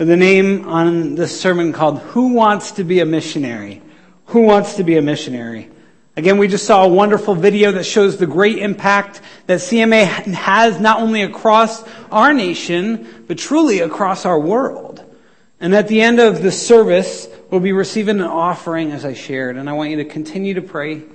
with a name on this sermon called Who Wants to Be a Missionary? Who Wants to Be a Missionary? Again, we just saw a wonderful video that shows the great impact that CMA has not only across our nation, but truly across our world. And at the end of the service, we'll be receiving an offering as I shared. And I want you to continue to pray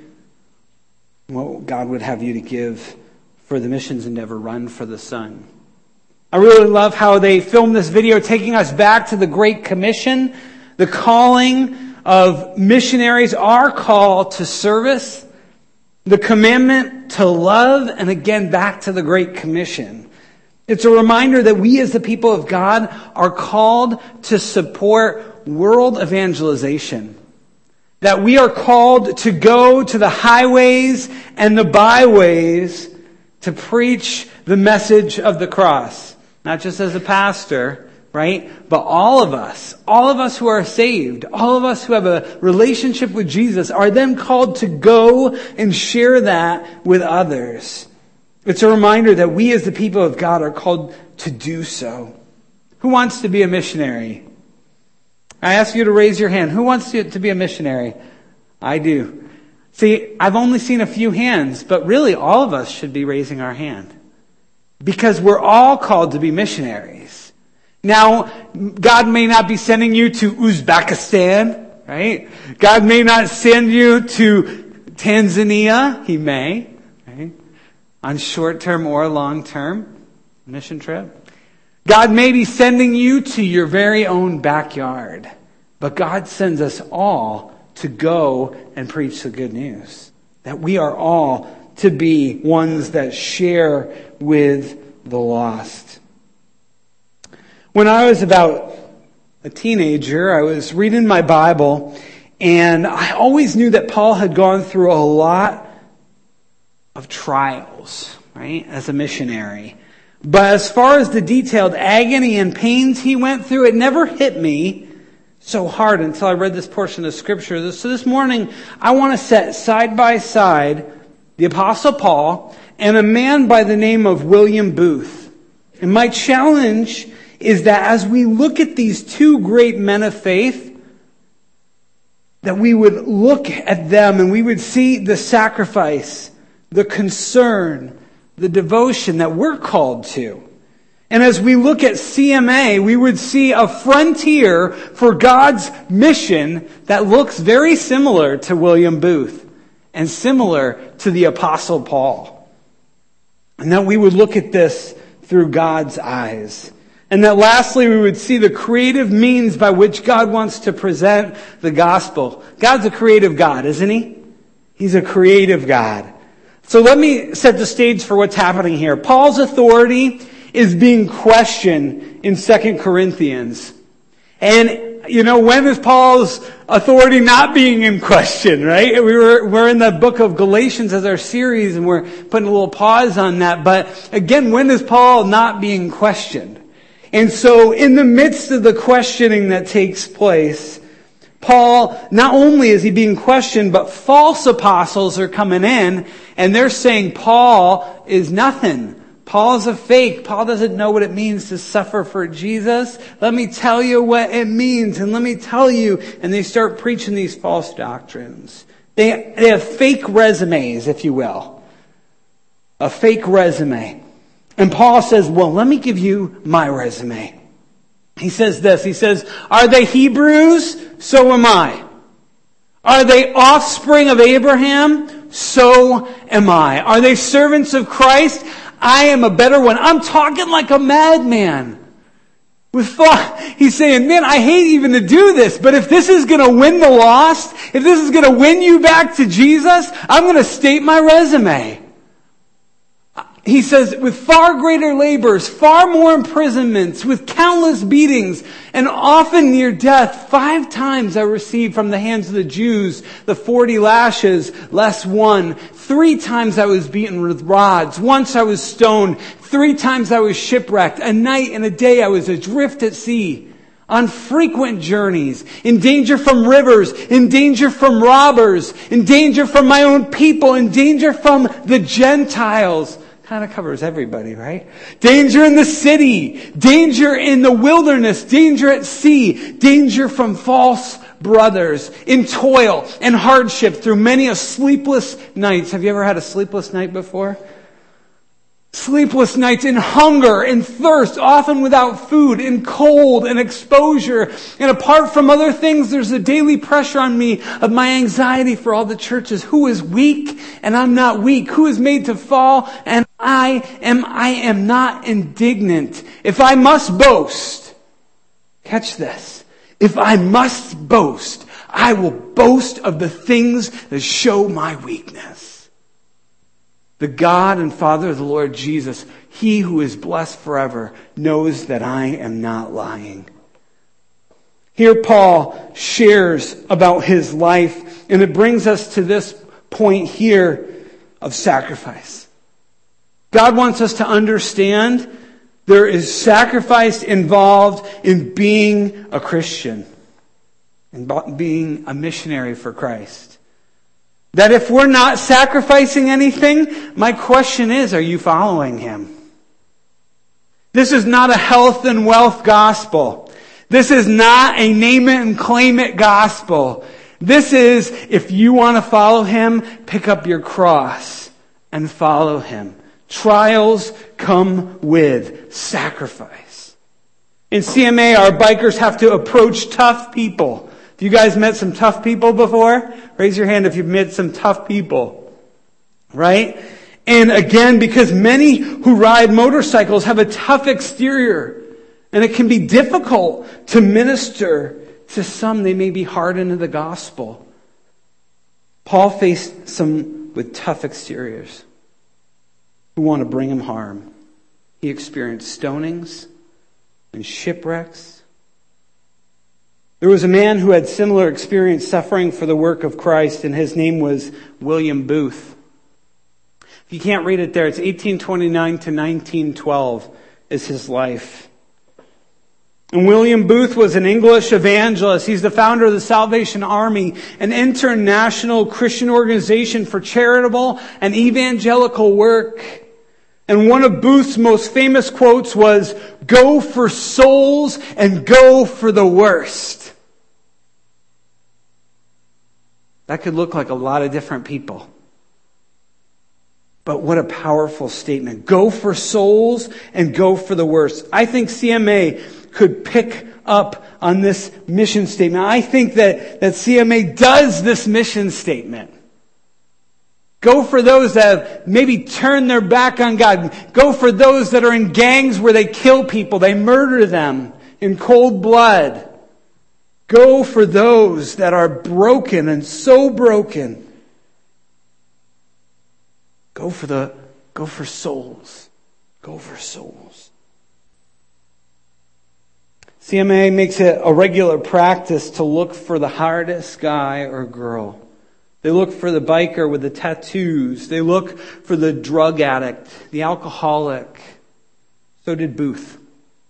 what God would have you to give for the missions endeavor, Run for the Sun. I really love how they filmed this video taking us back to the Great Commission, the calling of missionaries, our call to service, the commandment to love, and again back to the Great Commission. It's a reminder that we as the people of God are called to support world evangelization. That we are called to go to the highways and the byways to preach the message of the cross. Not just as a pastor, right? But all of us who are saved, all of us who have a relationship with Jesus are then called to go and share that with others. It's a reminder that we as the people of God are called to do so. Who wants to be a missionary? I ask you to raise your hand. Who wants to be a missionary? I do. See, I've only seen a few hands, but really all of us should be raising our hand. Because we're all called to be missionaries. Now, God may not be sending you to Uzbekistan, right? God may not send you to Tanzania. He may, right? On short-term or long-term mission trip. God may be sending you to your very own backyard. But God sends us all to go and preach the good news. That we are all to be ones that share with the lost. When I was about a teenager, I was reading my Bible, and I always knew that Paul had gone through a lot of trials, right, as a missionary. But as far as the detailed agony and pains he went through, it never hit me so hard until I read this portion of Scripture. So this morning, I want to set side by side the Apostle Paul and a man by the name of William Booth. And my challenge is that as we look at these two great men of faith, that we would look at them and we would see the sacrifice, the concern, the devotion that we're called to. And as we look at CMA, we would see a frontier for God's mission that looks very similar to William Booth and similar to the Apostle Paul. And that we would look at this through God's eyes. And that lastly, we would see the creative means by which God wants to present the gospel. God's a creative God, isn't He? He's a creative God. So let me set the stage for what's happening here. Paul's authority is being questioned in 2 Corinthians. And, when is Paul's authority not being in question, right? We're in the book of Galatians as our series, and we're putting a little pause on that. But again, when is Paul not being questioned? And so in the midst of the questioning that takes place, Paul, not only is he being questioned, but false apostles are coming in and they're saying Paul is nothing. Paul's a fake. Paul doesn't know what it means to suffer for Jesus. Let me tell you what it means, and let me tell you. And they start preaching these false doctrines. They have fake resumes, if you will. A fake resume. And Paul says, well, let me give you my resume. He says this. He says, are they Hebrews? So am I. Are they offspring of Abraham? So am I. Are they servants of Christ? I am a better one. I'm talking like a madman. With thought, he's saying, man, I hate even to do this, but if this is going to win the lost, if this is going to win you back to Jesus, I'm going to state my resume. He says, with far greater labors, far more imprisonments, with countless beatings, and often near death, 5 times I received from the hands of the Jews the 40 lashes, less one. 3 times I was beaten with rods. Once I was stoned. 3 times I was shipwrecked. A night and a day I was adrift at sea. On frequent journeys, in danger from rivers, in danger from robbers, in danger from my own people, in danger from the Gentiles. kind of covers everybody, right? Danger in the city, danger in the wilderness, danger at sea, danger from false brothers, in toil and hardship through many a sleepless nights. Have you ever had a sleepless night before? Sleepless nights in hunger and thirst, often without food, in cold and exposure. And apart from other things, there's a daily pressure on me of my anxiety for all the churches. Who is weak and I'm not weak? Who is made to fall and I am not indignant? If I must boast, catch this. If I must boast, I will boast of the things that show my weakness. The God and Father of the Lord Jesus, He who is blessed forever, knows that I am not lying. Here Paul shares about his life, and it brings us to this point here of sacrifice. God wants us to understand there is sacrifice involved in being a Christian and being a missionary for Christ. That if we're not sacrificing anything, my question is, are you following Him? This is not a health and wealth gospel. This is not a name it and claim it gospel. This is, if you want to follow Him, pick up your cross and follow Him. Trials come with sacrifice. In CMA, our bikers have to approach tough people. Have you guys met some tough people before? Raise your hand if you've met some tough people. Right? And again, because many who ride motorcycles have a tough exterior, and it can be difficult to minister to some. They may be hardened to the gospel. Paul faced some with tough exteriors who want to bring him harm. He experienced stonings and shipwrecks. There was a man who had similar experience suffering for the work of Christ, and his name was William Booth. If you can't read it there, it's 1829 to 1912 is his life. And William Booth was an English evangelist. He's the founder of the Salvation Army, an international Christian organization for charitable and evangelical work. And one of Booth's most famous quotes was, "Go for souls and go for the worst." That could look like a lot of different people. But what a powerful statement. Go for souls and go for the worst. I think CMA could pick up on this mission statement. I think that CMA does this mission statement. Go for those that have maybe turned their back on God. Go for those that are in gangs where they kill people. They murder them in cold blood. Go for those that are broken and so broken. Go for souls. Go for souls. CMA makes it a regular practice to look for the hardest guy or girl. They look for the biker with the tattoos. They look for the drug addict, the alcoholic. So did Booth.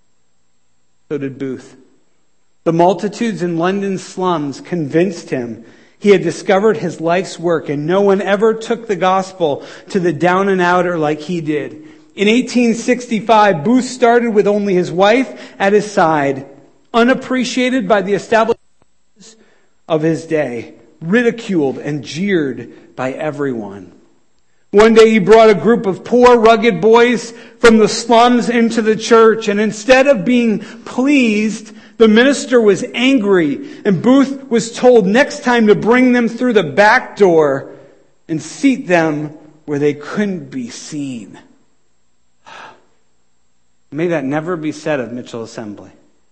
The multitudes in London's slums convinced him he had discovered his life's work, and no one ever took the gospel to the down and outer like he did. In 1865, Booth started with only his wife at his side, unappreciated by the establishment of his day, ridiculed and jeered by everyone. One day he brought a group of poor, rugged boys from the slums into the church, and instead of being pleased, the minister was angry, and Booth was told next time to bring them through the back door and seat them where they couldn't be seen. May that never be said of Mitchell Assembly.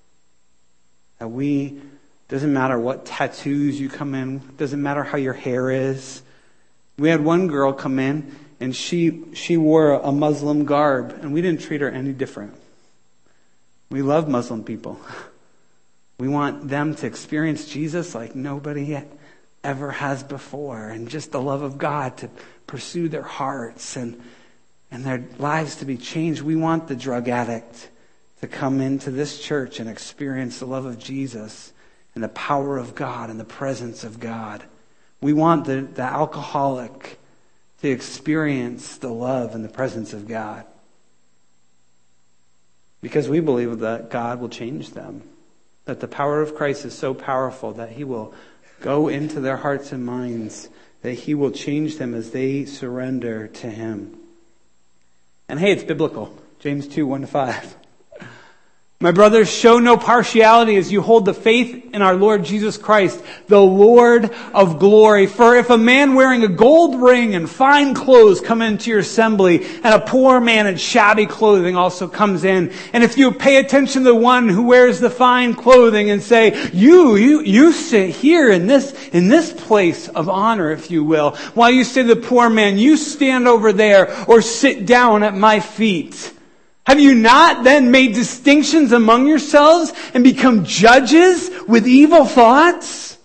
That doesn't matter what tattoos you come in, doesn't matter how your hair is. We had one girl come in, and she wore a Muslim garb, and we didn't treat her any different. We love Muslim people. We want them to experience Jesus like nobody ever has before, and just the love of God to pursue their hearts and their lives to be changed. We want the drug addict to come into this church and experience the love of Jesus and the power of God and the presence of God. We want the alcoholic to experience the love and the presence of God. Because we believe that God will change them. That the power of Christ is so powerful that He will go into their hearts and minds, that He will change them as they surrender to Him. And hey, it's biblical. James 2, 1-5. My brothers, show no partiality as you hold the faith in our Lord Jesus Christ, the Lord of glory. For if a man wearing a gold ring and fine clothes come into your assembly, and a poor man in shabby clothing also comes in, and if you pay attention to the one who wears the fine clothing and say, you sit here in this place of honor, if you will, while you say to the poor man, you stand over there or sit down at my feet. Have you not then made distinctions among yourselves and become judges with evil thoughts?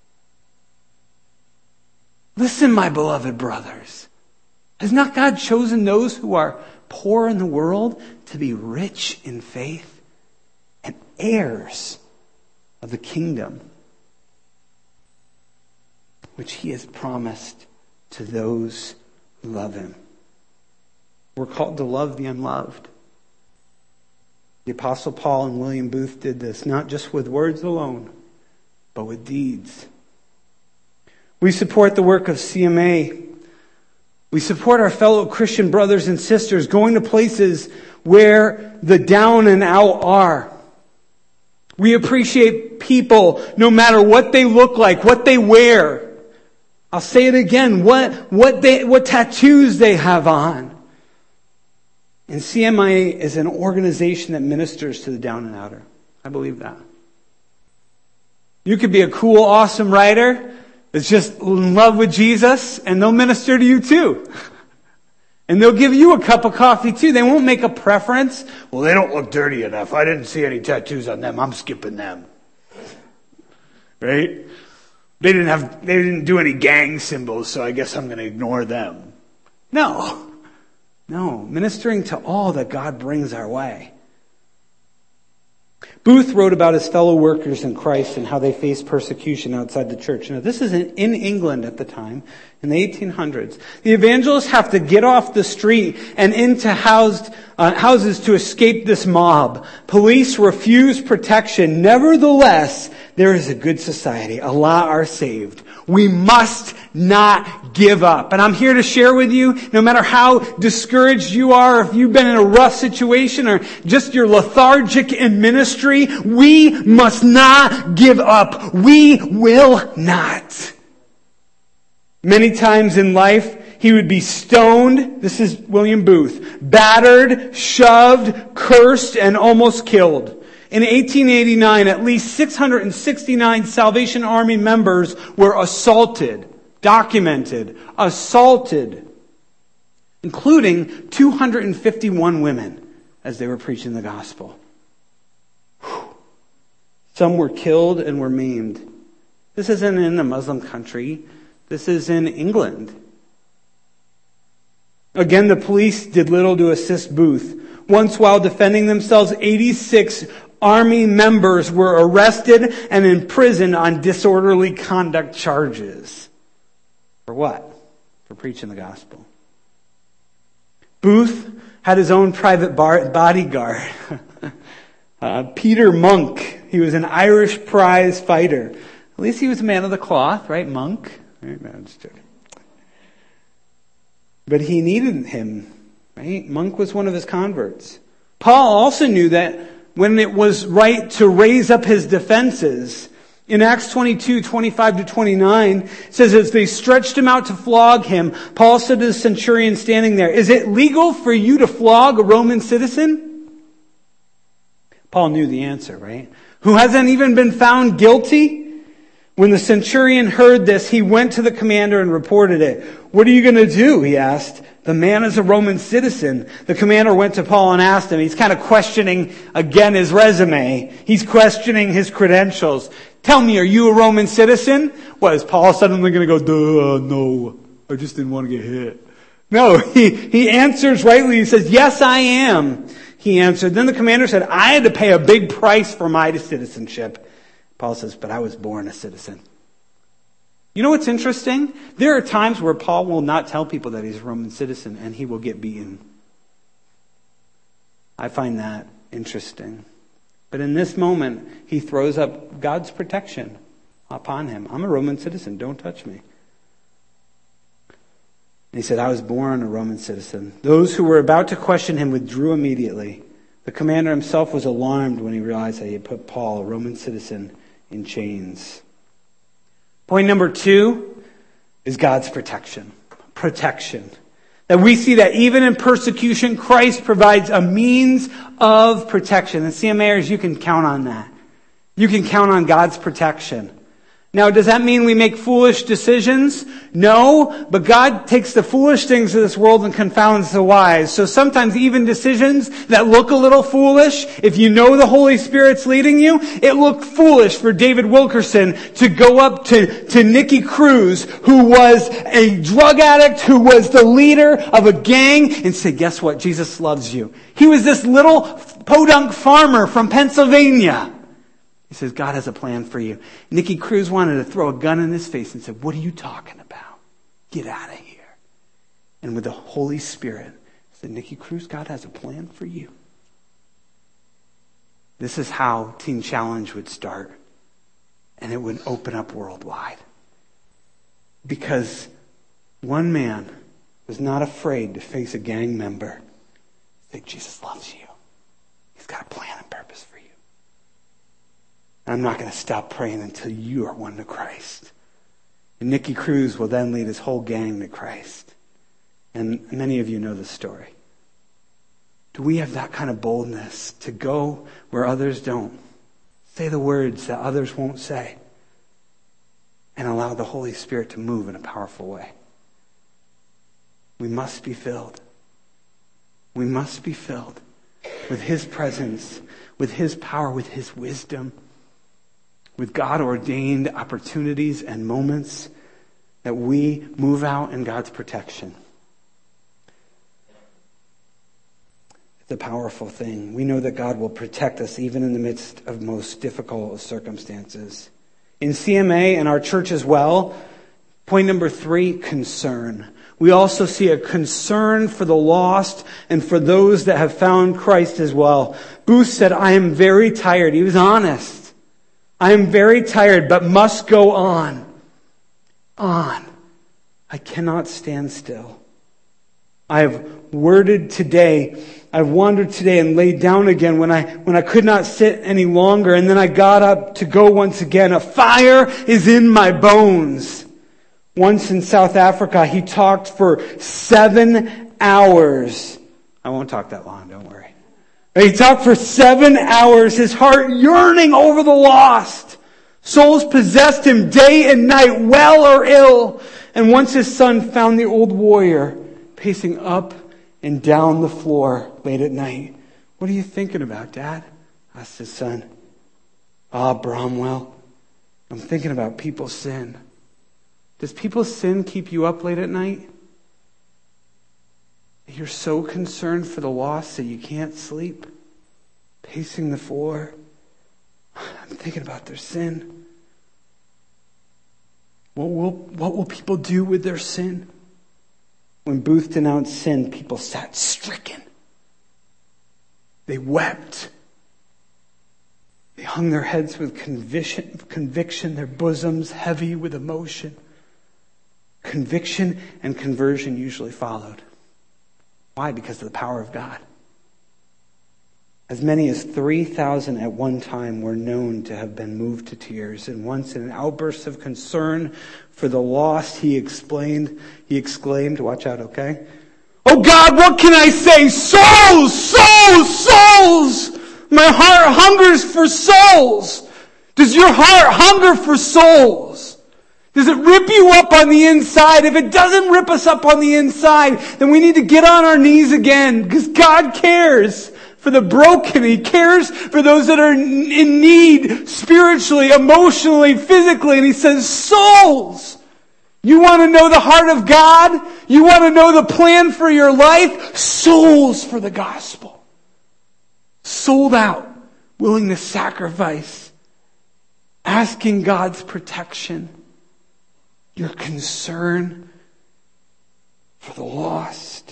Listen, my beloved brothers. Has not God chosen those who are poor in the world to be rich in faith and heirs of the kingdom which He has promised to those who love Him? We're called to love the unloved. The Apostle Paul and William Booth did this, not just with words alone, but with deeds. We support the work of CMA. We support our fellow Christian brothers and sisters going to places where the down and out are. We appreciate people no matter what they look like, what they wear. I'll say it again, what tattoos they have on. And CMI is an organization that ministers to the down and outer. I believe that. You could be a cool, awesome writer that's just in love with Jesus, and they'll minister to you too. And they'll give you a cup of coffee too. They won't make a preference. Well, they don't look dirty enough. I didn't see any tattoos on them. I'm skipping them. Right? They didn't do any gang symbols, so I guess I'm going to ignore them. No, ministering to all that God brings our way. Booth wrote about his fellow workers in Christ and how they faced persecution outside the church. Now, this is in England at the time, in the 1800s. The evangelists have to get off the street and into houses to escape this mob. Police refuse protection. Nevertheless, there is a good society. A lot are saved. We must not give up. And I'm here to share with you, no matter how discouraged you are, if you've been in a rough situation or just you're lethargic in ministry, we must not give up. We will not. Many times in life, he would be stoned, this is William Booth, battered, shoved, cursed, and almost killed. In 1889, at least 669 Salvation Army members were assaulted, including 251 women as they were preaching the gospel. Some were killed and were maimed. This isn't in a Muslim country. This is in England. Again, the police did little to assist Booth. Once, while defending themselves, 86 Army members were arrested and imprisoned on disorderly conduct charges. For what? For preaching the gospel. Booth had his own private bodyguard. Peter Monk. He was an Irish prize fighter. At least he was a man of the cloth, right? Monk. Right? No, I'm just joking. But he needed him, right? Monk was one of his converts. Paul also knew that when it was right to raise up his defenses. In Acts 22, 25-29, it says, as they stretched him out to flog him, Paul said to the centurion standing there, is it legal for you to flog a Roman citizen? Paul knew the answer, right? Who hasn't even been found guilty? When the centurion heard this, he went to the commander and reported it. What are you going to do? He asked. The man is a Roman citizen. The commander went to Paul and asked him. He's kind of questioning, again, his resume. He's questioning his credentials. Tell me, are you a Roman citizen? What, is Paul suddenly going to go, no, I just didn't want to get hit. No, he answers rightly. He says, yes, I am. He answered. Then the commander said, I had to pay a big price for my citizenship. Paul says, but I was born a citizen. You know what's interesting? There are times where Paul will not tell people that he's a Roman citizen and he will get beaten. I find that interesting. But in this moment, he throws up God's protection upon him. I'm a Roman citizen. Don't touch me. And he said, I was born a Roman citizen. Those who were about to question him withdrew immediately. The commander himself was alarmed when he realized that he had put Paul, a Roman citizen, in chains. Point number 2 is God's protection. Protection. That we see that even in persecution, Christ provides a means of protection. And CMAers, you can count on that. You can count on God's protection. Now, does that mean we make foolish decisions? No, but God takes the foolish things of this world and confounds the wise. So sometimes even decisions that look a little foolish, if you know the Holy Spirit's leading you, it looked foolish for David Wilkerson to go up to Nicky Cruz, who was a drug addict, who was the leader of a gang, and say, guess what? Jesus loves you. He was this little podunk farmer from Pennsylvania. He says, God has a plan for you. Nicky Cruz wanted to throw a gun in his face and said, what are you talking about? Get out of here. And with the Holy Spirit, he said, Nicky Cruz, God has a plan for you. This is how Teen Challenge would start. And it would open up worldwide. Because one man was not afraid to face a gang member. Say, Jesus loves you. He's got a plan and purpose for you. I'm not going to stop praying until you are one to Christ. And Nicky Cruz will then lead his whole gang to Christ. And many of you know the story. Do we have that kind of boldness to go where others don't? Say the words that others won't say. And allow the Holy Spirit to move in a powerful way. We must be filled. We must be filled with His presence, with His power, with His wisdom, with God-ordained opportunities and moments that we move out in God's protection. It's a powerful thing. We know that God will protect us even in the midst of most difficult of circumstances. In CMA and our church as well, point number 3, concern. We also see a concern for the lost and for those that have found Christ as well. Booth said, I am very tired. He was honest. I am very tired, but must go on. On. I cannot stand still. I have wandered today and laid down again when I could not sit any longer. And then I got up to go once again. A fire is in my bones. Once in South Africa, he talked for 7 hours. I won't talk that long, don't worry. He talked for 7 hours, his heart yearning over the lost. Souls possessed him day and night, well or ill. And once his son found the old warrior pacing up and down the floor late at night. What are you thinking about, Dad? Asked his son. Bromwell, I'm thinking about people's sin. Does people's sin keep you up late at night? You're so concerned for the lost that you can't sleep, pacing the floor. I'm thinking about their sin. What will people do with their sin? When Booth denounced sin, people sat stricken. They wept. They hung their heads with conviction, their bosoms heavy with emotion. Conviction and conversion usually followed. Why? Because of the power of God. As many as 3,000 at one time were known to have been moved to tears. And once in an outburst of concern for the lost, he exclaimed, watch out, okay? Oh God, what can I say? Souls, souls, souls! My heart hungers for souls. Does your heart hunger for souls? Does it rip you up on the inside? If it doesn't rip us up on the inside, then we need to get on our knees again, because God cares for the broken. He cares for those that are in need spiritually, emotionally, physically. And He says, souls! You want to know the heart of God? You want to know the plan for your life? Souls for the gospel. Sold out, willing to sacrifice, asking God's protection. your concern for the lost.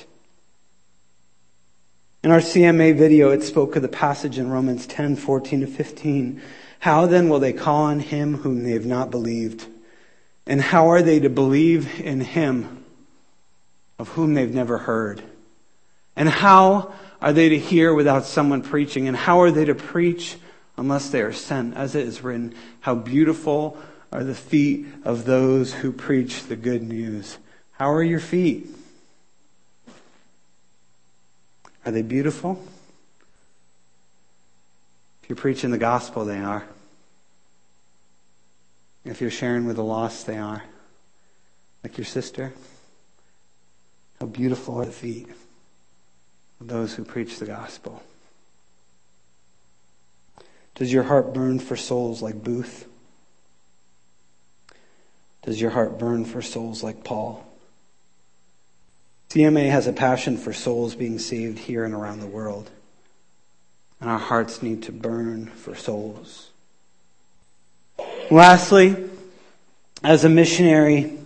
In our CMA video, it spoke of the passage in Romans 10:14-15. How then will they call on him whom they have not believed? And how are they to believe in him of whom they've never heard? And how are they to hear without someone preaching? And how are they to preach unless they are sent? As it is written, how beautiful are the feet of those who preach the good news. How are your feet? Are they beautiful? If you're preaching the gospel, they are. If you're sharing with the lost, they are. Like your sister. How beautiful are the feet of those who preach the gospel. Does your heart burn for souls like Booth? Does your heart burn for souls like Paul? CMA has a passion for souls being saved here and around the world. And our hearts need to burn for souls. Lastly, as a missionary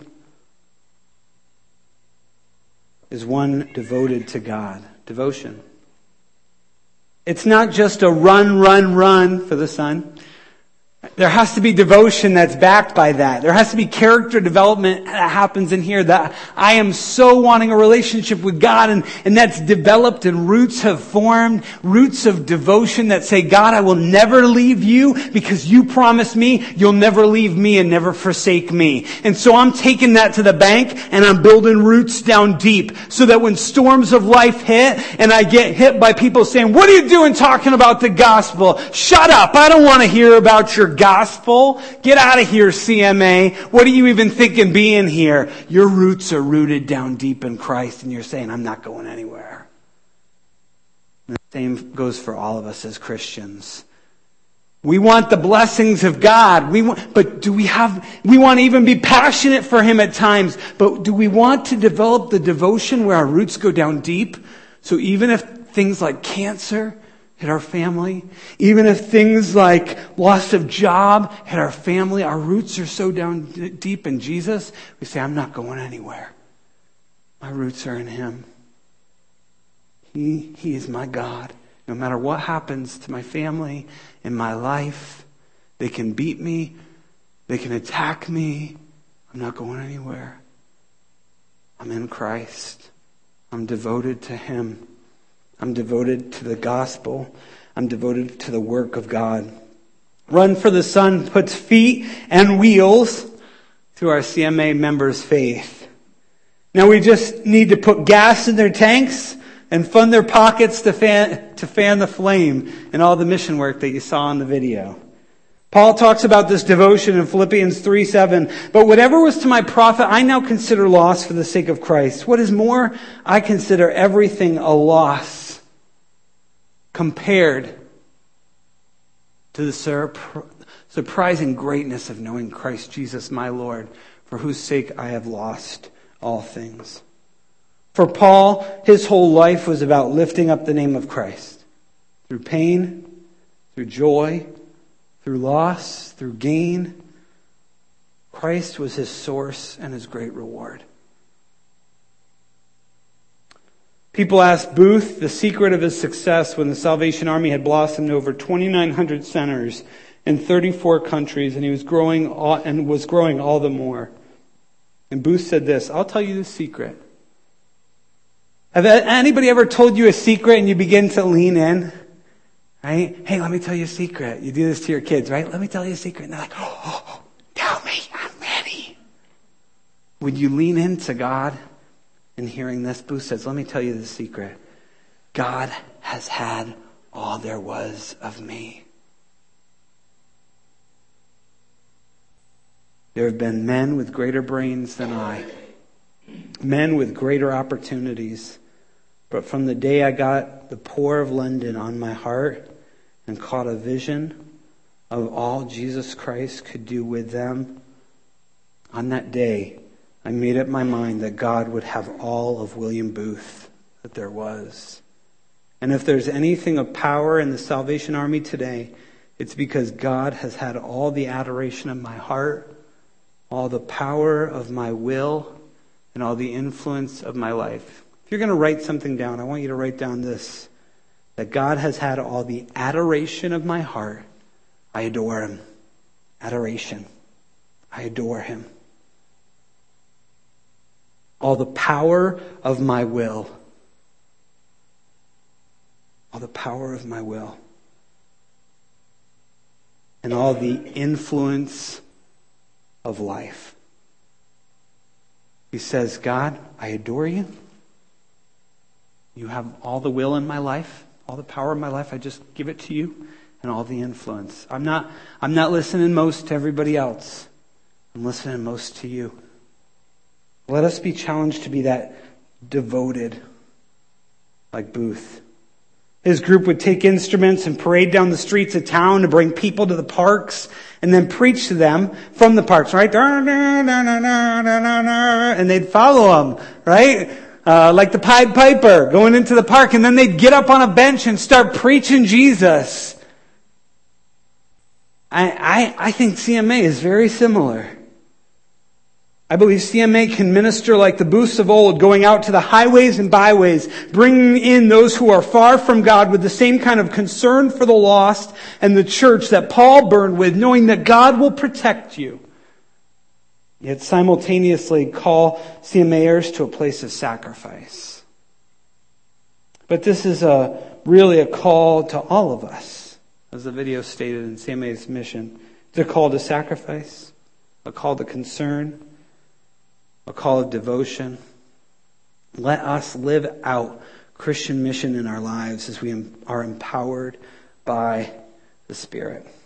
is one devoted to God. Devotion. It's not just a run for the sun. There has to be devotion that's backed by that. There has to be character development that happens in here, that I am so wanting a relationship with God, and that's developed and roots have formed, roots of devotion that say, God, I will never leave you because you promised me you'll never leave me and never forsake me. And so I'm taking that to the bank and I'm building roots down deep so that when storms of life hit and I get hit by people saying, what are you doing talking about the gospel? Shut up. I don't want to hear about your gospel. Get out of here, CMA. What are you even thinking being here? Your roots are rooted down deep in Christ and you're saying, I'm not going anywhere. And the same goes for all of us as Christians. We want the blessings of God. We want to even be passionate for Him at times. But do we want to develop the devotion where our roots go down deep? So even if things like cancer hit our family, even if things like loss of job hit our family, our roots are so down deep in Jesus, we say, I'm not going anywhere. My roots are in Him. He is my God. No matter what happens to my family, in my life, they can beat me, they can attack me. I'm not going anywhere. I'm in Christ. I'm devoted to Him. I'm devoted to the gospel. I'm devoted to the work of God. Run for the Sun puts feet and wheels to our CMA members' faith. Now we just need to put gas in their tanks and fund their pockets to fan the flame in all the mission work that you saw in the video. Paul talks about this devotion in Philippians 3:7. But whatever was to my profit, I now consider loss for the sake of Christ. What is more, I consider everything a loss compared to the surprising greatness of knowing Christ Jesus my Lord, for whose sake I have lost all things. For Paul, his whole life was about lifting up the name of Christ. Through pain, through joy, through loss, through gain. Christ was his source and his great reward. People asked Booth the secret of his success when the Salvation Army had blossomed over 2,900 centers in 34 countries, and he was growing all the more. And Booth said this, I'll tell you the secret. Have anybody ever told you a secret and you begin to lean in? Right? Hey, let me tell you a secret. You do this to your kids, right? Let me tell you a secret. And they're like, oh, tell me, I'm ready. Would you lean into God? And hearing this, Booth says, let me tell you the secret. God has had all there was of me. There have been men with greater brains than I. Men with greater opportunities. But from the day I got the Poor of London on my heart and caught a vision of all Jesus Christ could do with them, on that day, I made up my mind that God would have all of William Booth that there was. And if there's anything of power in the Salvation Army today, it's because God has had all the adoration of my heart, all the power of my will and all the influence of my life. If you're going to write something down, I want you to write down this: that God has had all the adoration of my heart. I adore him. Adoration. I adore him. All the power of my will. All the power of my will. And all the influence of life. He says, God, I adore you. You have all the will in my life, all the power in my life. I just give it to you, and all the influence. I'm not listening most to everybody else. I'm listening most to you. Let us be challenged to be that devoted, like Booth. His group would take instruments and parade down the streets of town to bring people to the parks and then preach to them from the parks, right? And they'd follow them, right? Like the Pied Piper going into the park, and then they'd get up on a bench and start preaching Jesus. I think CMA is very similar. I believe CMA can minister like the Booths of old, going out to the highways and byways, bringing in those who are far from God with the same kind of concern for the lost and the church that Paul burned with, knowing that God will protect you. Yet simultaneously call CMAers to a place of sacrifice. But this is really a call to all of us, as the video stated in CMA's mission. It's a call to sacrifice, a call to concern, a call of devotion. Let us live out Christian mission in our lives as we are empowered by the Spirit.